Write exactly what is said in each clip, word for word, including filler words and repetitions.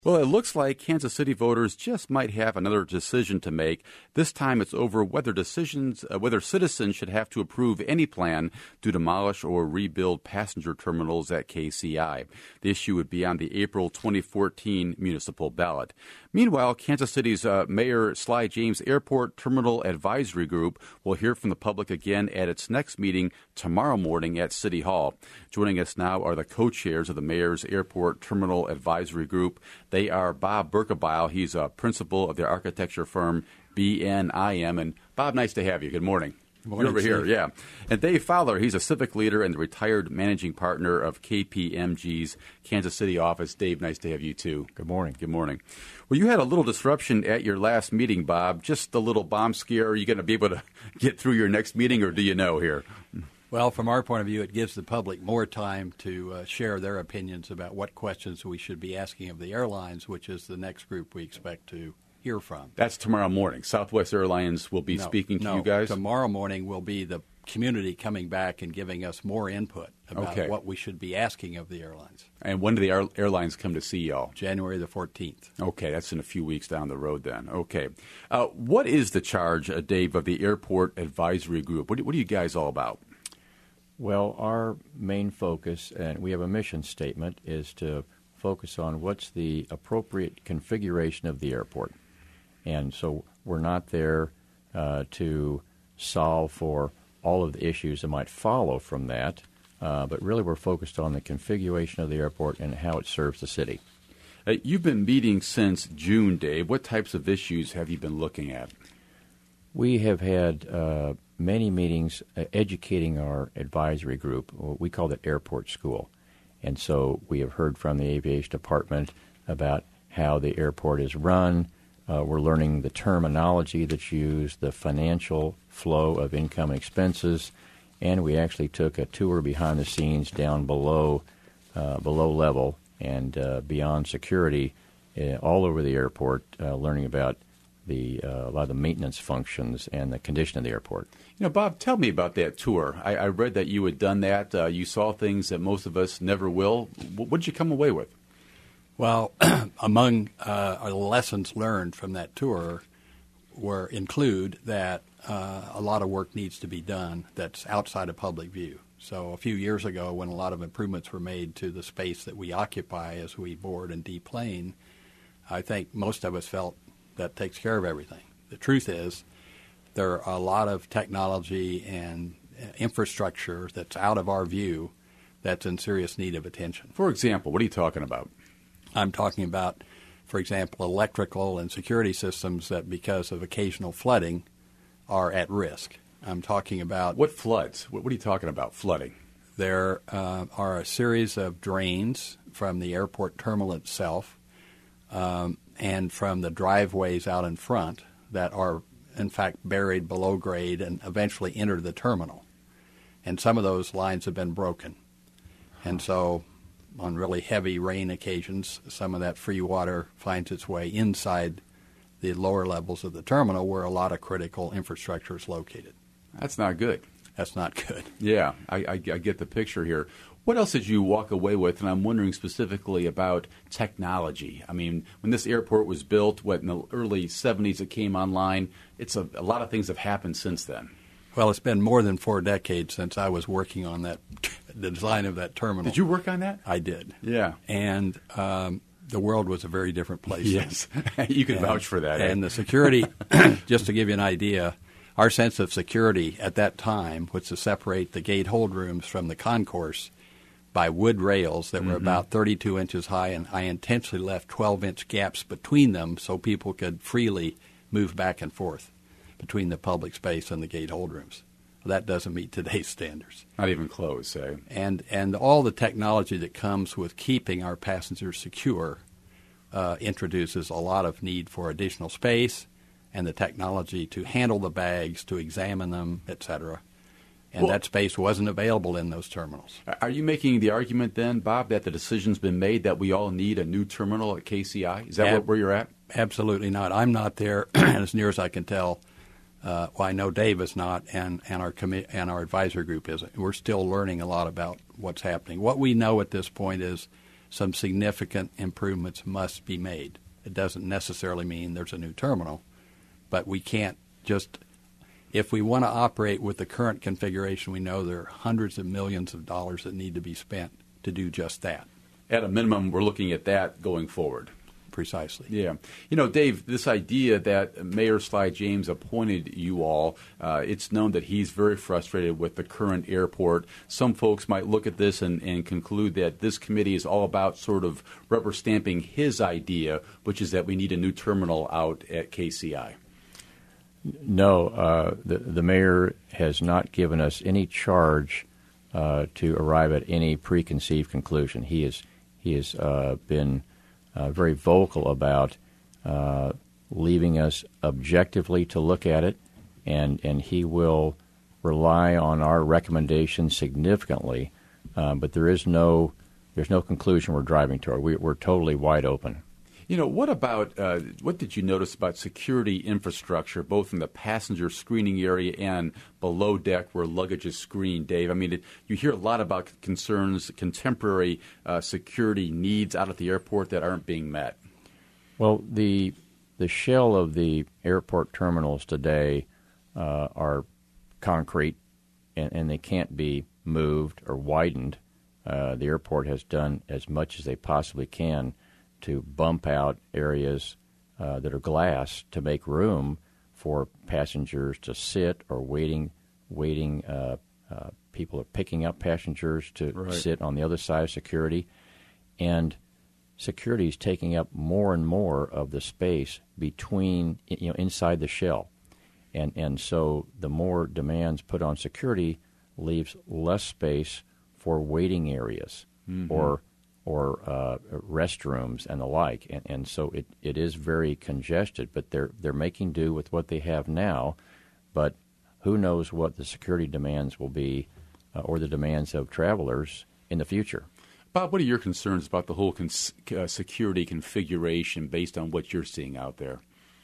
Well, it looks like Kansas City voters just might have another decision to make. This time it's over whether decisions, uh, whether citizens should have to approve any plan to demolish or rebuild passenger terminals at K C I. The issue would be on the April twenty fourteen municipal ballot. Meanwhile, Kansas City's uh, Mayor Sly James Airport Terminal Advisory Group will hear from the public again at its next meeting tomorrow morning at City Hall. Joining us now are the co-chairs of the Mayor's Airport Terminal Advisory Group. They are Bob Berkebile. He's a principal of the architecture firm B N I M. And Bob, nice to have you. Good morning. Good morning, You're over Steve. here, yeah. And Dave Fowler, he's a civic leader and the retired managing partner of K P M G's Kansas City office. Dave, nice to have you too. Good morning. Good morning. Well, you had a little disruption at your last meeting, Bob. Just a little bomb scare. Are you going to be able to get through your next meeting, or do you know here? Well, from our point of view, it gives the public more time to uh, share their opinions about what questions we should be asking of the airlines, which is the next group we expect to hear from. That's tomorrow morning. Southwest Airlines will be no, speaking to no, you guys? Tomorrow morning will be the community coming back and giving us more input about Okay. what we should be asking of the airlines. And when do the air- airlines come to see y'all? January the fourteenth. Okay, that's in a few weeks down the road then. Okay. Uh, what is the charge, uh, Dave, of the Airport Advisory Group? What, do- what are you guys all about? Well, our main focus, and we have a mission statement, is to focus on what's the appropriate configuration of the airport. And so we're not there uh, to solve for all of the issues that might follow from that, uh, but really we're focused on the configuration of the airport and how it serves the city. Uh, you've been meeting since June, Dave. What types of issues have you been looking at? We have had uh, many meetings uh, educating our advisory group. We call it Airport School. And so we have heard from the aviation department about how the airport is run. Uh, we're learning the terminology that's used, the financial flow of income and expenses, and we actually took a tour behind the scenes down below, uh, below level and uh, beyond security, uh, all over the airport, uh, learning about the uh, a lot of the maintenance functions and the condition of the airport. You know, Bob, tell me about that tour. I, I read that you had done that. Uh, you saw things that most of us never will. What did you come away with? Well, among uh, our lessons learned from that tour were include that uh, a lot of work needs to be done that's outside of public view. So a few years ago, when a lot of improvements were made to the space that we occupy as we board and deplane, I think most of us felt that takes care of everything. The truth is there are a lot of technology and infrastructure that's out of our view that's in serious need of attention. For example, what are you talking about? I'm talking about, for example, electrical and security systems that, because of occasional flooding, are at risk. I'm talking about What floods? What, what are you talking about, flooding? there uh, are a series of drains from the airport terminal itself um, and from the driveways out in front that are, in fact, buried below grade and eventually enter the terminal. And some of those lines have been broken. And so on really heavy rain occasions, some of that free water finds its way inside the lower levels of the terminal where a lot of critical infrastructure is located. That's not good. That's not good. Yeah, I, I, I get the picture here. What else did you walk away with? And I'm wondering specifically about technology. I mean, when this airport was built, what, in the early seventies it came online, it's a, a lot of things have happened since then. Well, it's been more than four decades since I was working on that, the design of that terminal. Did you work on that? I did. Yeah. And um, the world was a very different place. Yes, you can And- vouch for that. And eh? the security, just to give you an idea, our sense of security at that time was to separate the gate hold rooms from the concourse by wood rails that were Mm-hmm. about thirty-two inches high, and I intentionally left twelve-inch gaps between them so people could freely move back and forth between the public space and the gate hold rooms. That doesn't meet today's standards. Not even close, eh? And and all the technology that comes with keeping our passengers secure uh, introduces a lot of need for additional space and the technology to handle the bags, to examine them, et cetera. And Well- that space wasn't available in those terminals. Are you making the argument then, Bob, that the decision's been made that we all need a new terminal at K C I? Is that Ab- what, where you're at? Absolutely not. I'm not there, as near as I can tell. Uh, well, I know Dave is not, and, and our commi- and our advisory group isn't. We're still learning a lot about what's happening. What we know at this point is some significant improvements must be made. It doesn't necessarily mean there's a new terminal, but we can't just, if we want to operate with the current configuration, we know there are hundreds of millions of dollars that need to be spent to do just that. At a minimum, we're looking at that going forward. Precisely. Yeah. You know, Dave, this idea that Mayor Sly James appointed you all, uh, it's known that he's very frustrated with the current airport. Some folks might look at this and, and conclude that this committee is all about sort of rubber stamping his idea, which is that we need a new terminal out at K C I. No, uh, the, the mayor has not given us any charge uh, to arrive at any preconceived conclusion. He is, he has uh, been Uh, very vocal about uh, leaving us objectively to look at it, and, and he will rely on our recommendations significantly. Uh, but there is no there's no conclusion we're driving toward. We, we're totally wide open. You know, what about, uh, what did you notice about security infrastructure, both in the passenger screening area and below deck where luggage is screened, Dave? I mean, it, you hear a lot about concerns, contemporary uh, security needs out at the airport that aren't being met. Well, the the shell of the airport terminals today uh, are concrete, and, and they can't be moved or widened. Uh, the airport has done as much as they possibly can to bump out areas uh, that are glass to make room for passengers to sit, or waiting, waiting. Uh, uh, people are picking up passengers to right. sit on the other side of security, and security is taking up more and more of the space between, you know, inside the shell, and and so the more demands put on security leaves less space for waiting areas mm-hmm. or or uh, restrooms and the like, and, and so it, it is very congested. But they're they're making do with what they have now, but who knows what the security demands will be, uh, or the demands of travelers in the future. Bob, what are your concerns about the whole cons- uh, security configuration based on what you're seeing out there?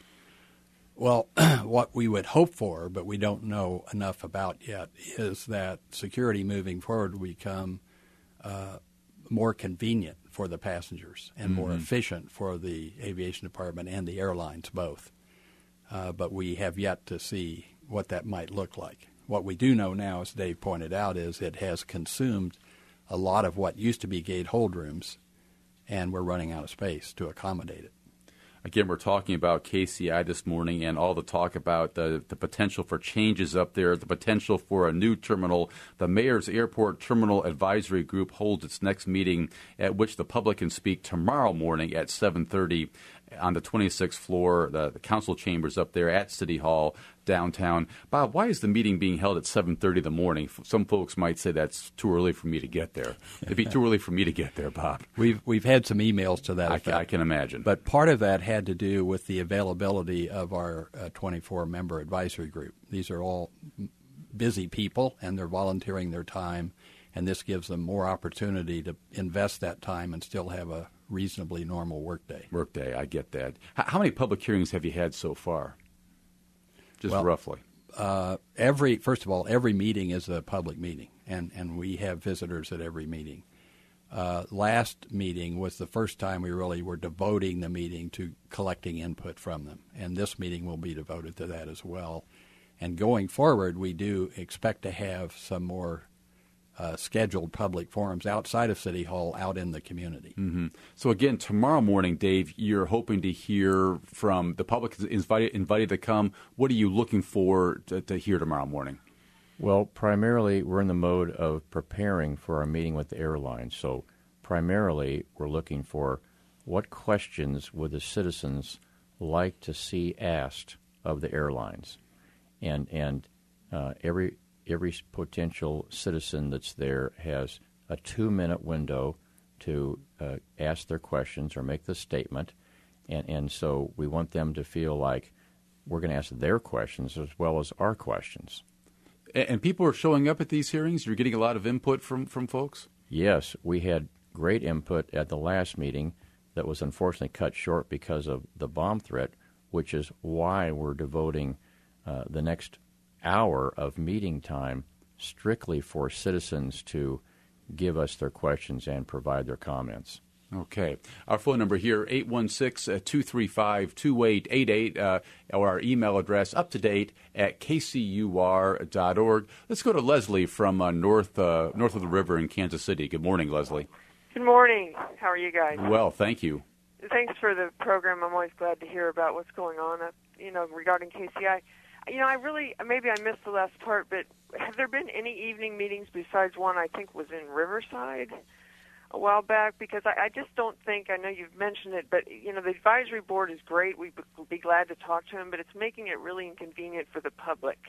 Well, what we would hope for, but we don't know enough about yet, is that security moving forward will become uh, more convenient for the passengers and mm-hmm. more efficient for the aviation department and the airlines both. Uh, but we have yet to see what that might look like. What we do know now, as Dave pointed out, is it has consumed a lot of what used to be gate hold rooms, and we're running out of space to accommodate it. Again, we're talking about K C I this morning and all the talk about the, the potential for changes up there, the potential for a new terminal. The Mayor's Airport Terminal Advisory Group holds its next meeting, at which the public can speak tomorrow morning at seven thirty on the twenty-sixth floor, the, the council chambers up there at City Hall downtown. Bob, why is the meeting being held at seven thirty in the morning? Some folks might say that's too early for me to get there. It'd be too early for me to get there, Bob. We've we've had some emails to that I, effect. I can imagine. But part of that had to do with the availability of our uh, twenty-four member advisory group. These are all busy people, and they're volunteering their time, and this gives them more opportunity to invest that time and still have a reasonably normal workday. Workday, I get that. H- how many public hearings have you had so far? Just well, roughly. Uh, every first of all, every meeting is a public meeting, and, and we have visitors at every meeting. Uh, last meeting was the first time we really were devoting the meeting to collecting input from them, and this meeting will be devoted to that as well. And going forward, we do expect to have some more Uh, scheduled public forums outside of City Hall, out in the community. Mm-hmm. So again, tomorrow morning, Dave, you're hoping to hear from the public is invited, invited to come. What are you looking for to, to hear tomorrow morning? Well, primarily we're in the mode of preparing for our meeting with the airlines. So primarily we're looking for what questions would the citizens like to see asked of the airlines. And, and uh, every... Every potential citizen that's there has a two-minute window to uh, ask their questions or make the statement, and, and so we want them to feel like we're going to ask their questions as well as our questions. And, and people are showing up at these hearings? You're getting a lot of input from, from folks? Yes, we had great input at the last meeting that was unfortunately cut short because of the bomb threat, which is why we're devoting uh, the next hour of meeting time strictly for citizens to give us their questions and provide their comments. Okay. Our phone number here, eight one six, two three five, two eight eight eight, uh, or our email address, up to date at k c u r dot org. Let's go to Leslie from uh, north uh, north of the river in Kansas City. Good morning, Leslie. Good morning. How are you guys? Well, thank you. Thanks for the program. I'm always glad to hear about what's going on, uh, you know, regarding K C I. You know, I really, maybe I missed the last part, but have there been any evening meetings besides one I think was in Riverside a while back? Because I, I just don't think, I know you've mentioned it, but, you know, the advisory board is great. We'd be glad to talk to him, but it's making it really inconvenient for the public.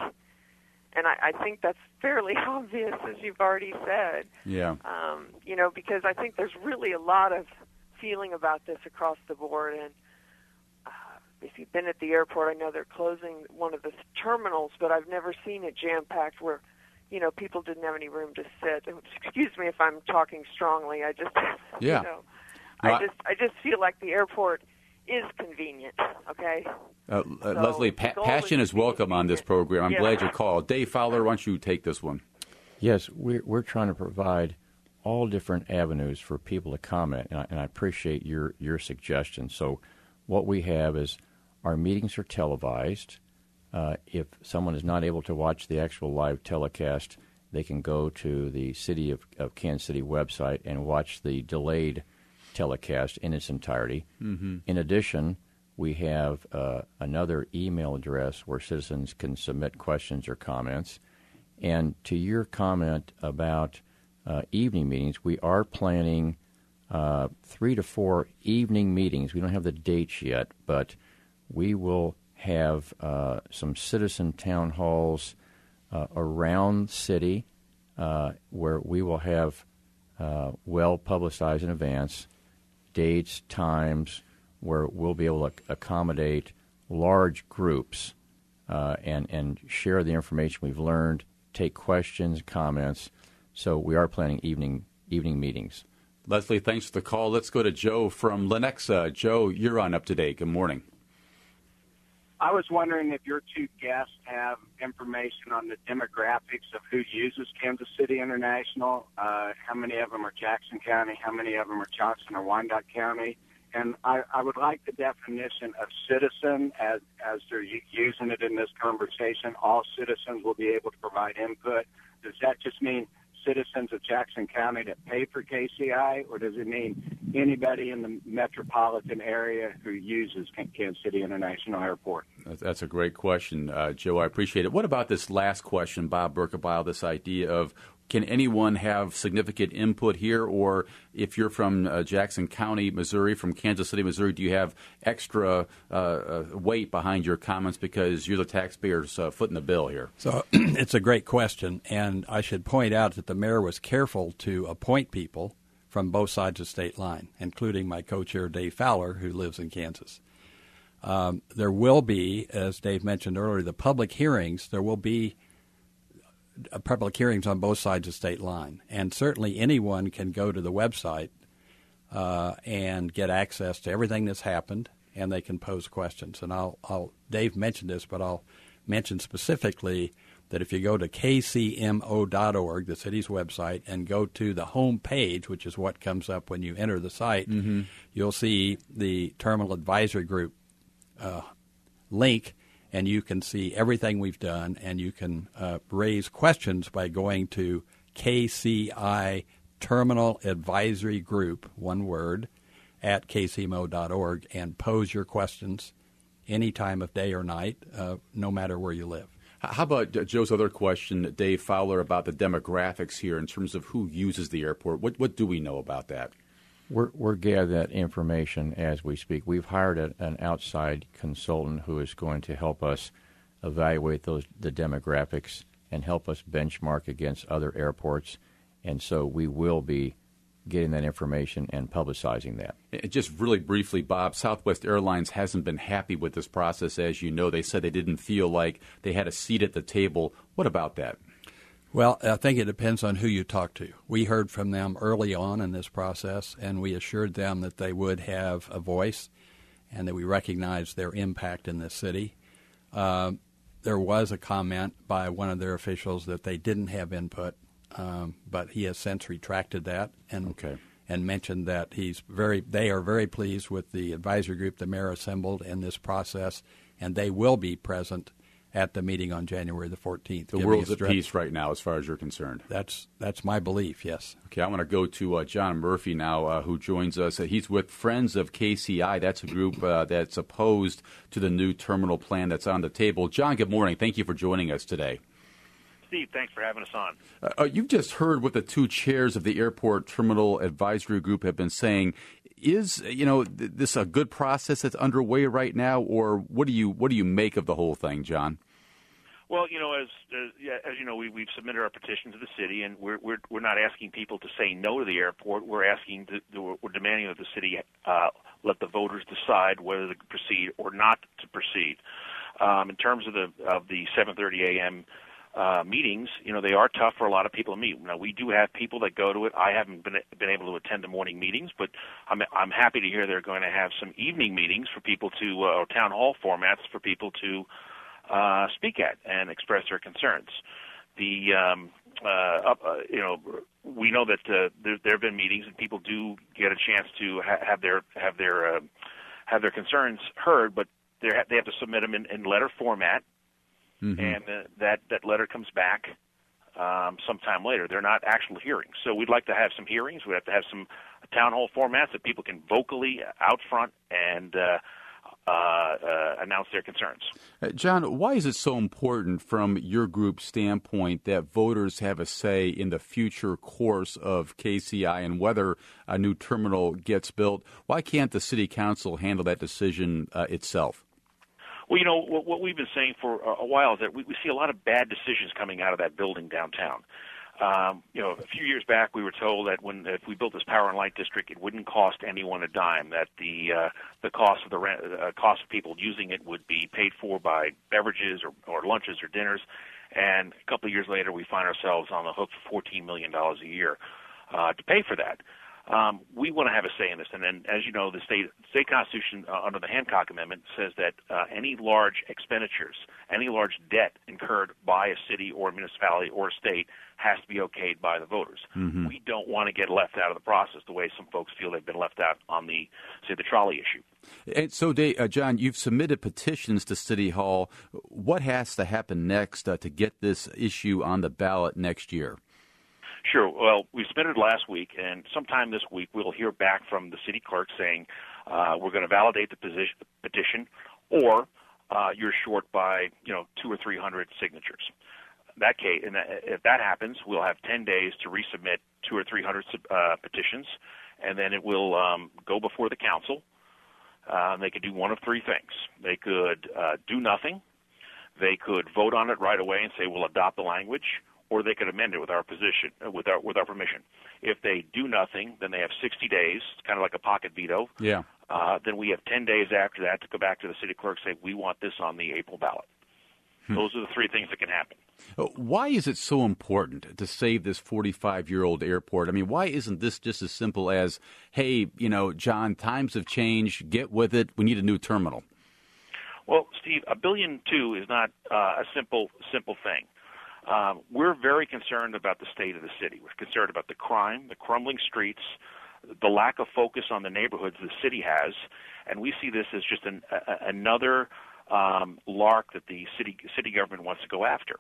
And I, I think that's fairly obvious, as you've already said. Yeah. Um, you know, because I think there's really a lot of feeling about this across the board. And uh, if you've been at the airport, I know they're closing one of the terminals, but I've never seen it jam-packed where, you know, people didn't have any room to sit. Excuse me if I'm talking strongly. I just, yeah. you know, no, I just, I just feel like the airport is convenient. Okay. Uh, uh, so Leslie, pa- passion is welcome on this program. I'm yeah. glad you called. Dave Fowler, why don't you take this one? Yes, we're, we're trying to provide all different avenues for people to comment, and I, and I appreciate your, your suggestion. So what we have is our meetings are televised. Uh, if someone is not able to watch the actual live telecast, they can go to the City of, of Kansas City website and watch the delayed telecast in its entirety. Mm-hmm. In addition, we have uh, another email address where citizens can submit questions or comments. And to your comment about uh, evening meetings, we are planning uh, three to four evening meetings. We don't have the dates yet, but we will have uh, some citizen town halls uh, around the city uh, where we will have uh, well-publicized in advance dates, times, where we'll be able to accommodate large groups uh, and, and share the information we've learned, take questions, comments. So we are planning evening evening meetings. Leslie, thanks for the call. Let's go to Joe from Lenexa. Joe, you're on Up to Date. Good morning. I was wondering if your two guests have information on the demographics of who uses Kansas City International, uh, how many of them are Jackson County, how many of them are Johnson or Wyandotte County. And I, I would like the definition of citizen as, as they're using it in this conversation. All citizens will be able to provide input. Does that just mean citizens of Jackson County that pay for K C I, or does it mean anybody in the metropolitan area who uses Kansas City International Airport? That's a great question, uh, Joe. I appreciate it. What about this last question, Bob Berkebile, this idea of can anyone have significant input here, or if you're from uh, Jackson County, Missouri, from Kansas City, Missouri, do you have extra uh, uh, weight behind your comments because you're the taxpayer's uh, foot in the bill here? So it's a great question, and I should point out that the mayor was careful to appoint people from both sides of the state line, including my co-chair, Dave Fowler, who lives in Kansas. Um, there will be, as Dave mentioned earlier, the public hearings. There will be public hearings on both sides of the state line. And certainly anyone can go to the website uh, and get access to everything that's happened, and they can pose questions. And I'll, I'll Dave mentioned this, but I'll mention specifically that if you go to k c m o dot org, the city's website, and go to the home page, which is what comes up when you enter the site, mm-hmm. you'll see the Terminal Advisory Group uh, link, and you can see everything we've done, and you can uh, raise questions by going to K C I Terminal Advisory Group, one word, at k c m o dot org, and pose your questions any time of day or night, uh, no matter where you live. How about Joe's other question, Dave Fowler, about the demographics here in terms of who uses the airport? What, what do we know about that? We're, we're gathering that information as we speak. We've hired a, an outside consultant who is going to help us evaluate those the demographics and help us benchmark against other airports. And so we will be getting that information and publicizing that. And just really briefly, Bob, Southwest Airlines hasn't been happy with this process. As you know, they said they didn't feel like they had a seat at the table. What about that? Well, I think it depends on who you talk to. We heard from them early on in this process, and we assured them that they would have a voice and that we recognize their impact in this city. Uh, there was a comment by one of their officials that they didn't have input, um, but he has since retracted that. And okay. and mentioned that he's very. They are very pleased with the advisory group the mayor assembled in this process, and they will be present at the meeting on January the fourteenth. The world's at peace right now, as far as you're concerned. That's that's my belief, yes. Okay, I want to go to uh, John Murphy now, uh, who joins us. Uh, he's with Friends of K C I. That's a group uh, that's opposed to the new terminal plan that's on the table. John, good morning. Thank you for joining us today. Steve, thanks for having us on. Uh, you've just heard what the two chairs of the Airport Terminal Advisory Group have been saying. Is, you know, th- this a good process that's underway right now, or what do you what do you make of the whole thing, John? Well, you know, as as, yeah, as you know, we, we've submitted our petition to the city, and we're we're we're not asking people to say no to the airport. We're asking to, to we're demanding that the city uh, let the voters decide whether to proceed or not to proceed. Um, in terms of the of the seven thirty a.m. Uh, meetings, you know, they are tough for a lot of people to meet. Now, we do have people that go to it. I haven't been been able to attend the morning meetings, but I'm I'm happy to hear they're going to have some evening meetings for people to, uh, or town hall formats for people to uh, speak at and express their concerns. The um, uh, uh, you know, we know that uh, there, there have been meetings and people do get a chance to ha- have their have their uh, have their concerns heard, but they they have to submit them in, in letter format. Mm-hmm. And uh, that, that letter comes back um, sometime later. They're not actual hearings. So we'd like to have some hearings. We'd have to have some town hall formats that people can vocally out front and uh, uh, uh, announce their concerns. Uh, John, why is it so important from your group's standpoint that voters have a say in the future course of K C I and whether a new terminal gets built? Why can't the city council handle that decision uh, itself? Well, you know, what, what we've been saying for a while is that we, we see a lot of bad decisions coming out of that building downtown. Um, you know, a few years back, we were told that when if we built this power and light district, it wouldn't cost anyone a dime. That the uh, the cost of the rent, uh, cost of people using it would be paid for by beverages or, or lunches or dinners. And a couple of years later, we find ourselves on the hook for fourteen million dollars a year uh, to pay for that. Um, we want to have a say in this, and then, as you know, the state state constitution uh, under the Hancock Amendment says that uh, any large expenditures, any large debt incurred by a city or a municipality or a state has to be okayed by the voters. Mm-hmm. We don't want to get left out of the process the way some folks feel they've been left out on the, say, the trolley issue. And so, Dave, uh, John, you've submitted petitions to City Hall. What has to happen next uh, to get this issue on the ballot next year? Sure. Well, we submitted last week, and sometime this week we'll hear back from the city clerk saying uh, we're going to validate the position, petition, or uh, you're short by you know two or three hundred signatures. That case, and if that happens, we'll have ten days to resubmit two or three hundred uh, petitions, and then it will um, go before the council. Uh, they could do one of three things. They could uh, do nothing. They could vote on it right away and say we'll adopt the language, or they could amend it with our position, uh, with our with our permission. If they do nothing, then they have sixty days, kind of like a pocket veto. Yeah. Uh, then we have ten days after that to go back to the city clerk and say we want this on the April ballot. Hmm. Those are the three things that can happen. Why is it so important to save this forty-five-year-old airport? I mean, why isn't this just as simple as, hey, you know, John, times have changed, get with it, we need a new terminal? Well, Steve, a billion two is not uh, a simple simple thing. Um, we're very concerned about the state of the city. We're concerned about the crime, the crumbling streets, the lack of focus on the neighborhoods the city has, and we see this as just an, a, another um, lark that the city city government wants to go after.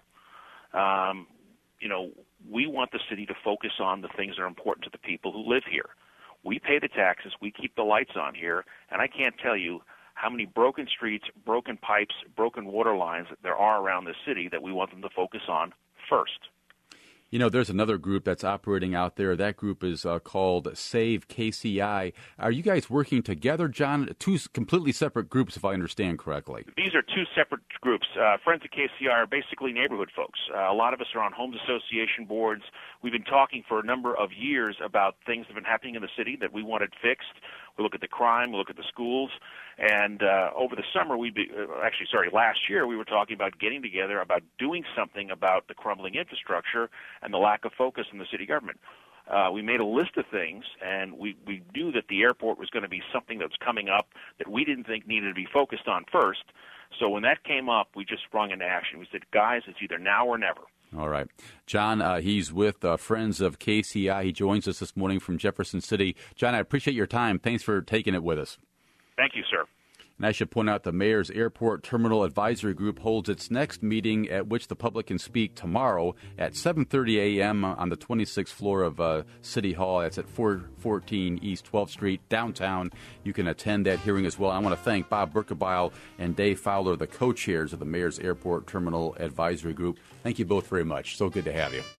Um, you know, we want the city to focus on the things that are important to the people who live here. We pay the taxes, we keep the lights on here, and I can't tell you how many broken streets, broken pipes, broken water lines there are around the city that we want them to focus on first. You know, there's another group that's operating out there. That group is uh, called Save K C I. Are you guys working together, John? Two completely separate groups, if I understand correctly. These are two separate groups. Uh, Friends of K C I are basically neighborhood folks. Uh, a lot of us are on homes association boards. We've been talking for a number of years about things that have been happening in the city that we wanted fixed. We look at the crime, we look at the schools, and uh, over the summer, we be, uh, actually, sorry, last year, we were talking about getting together about doing something about the crumbling infrastructure and the lack of focus in the city government. Uh, we made a list of things, and we, we knew that the airport was going to be something that was coming up that we didn't think needed to be focused on first. So when that came up, we just sprung into action. We said, guys, it's either now or never. All right. John, uh, he's with uh, Friends of K C I. He joins us this morning from Jefferson City. John, I appreciate your time. Thanks for taking it with us. Thank you, sir. And I should point out the Mayor's Airport Terminal Advisory Group holds its next meeting at which the public can speak tomorrow at seven thirty a.m. on the twenty-sixth floor of uh, City Hall. That's at four fourteen East twelfth Street, downtown. You can attend that hearing as well. I want to thank Bob Berkebile and Dave Fowler, the co-chairs of the Mayor's Airport Terminal Advisory Group. Thank you both very much. So good to have you.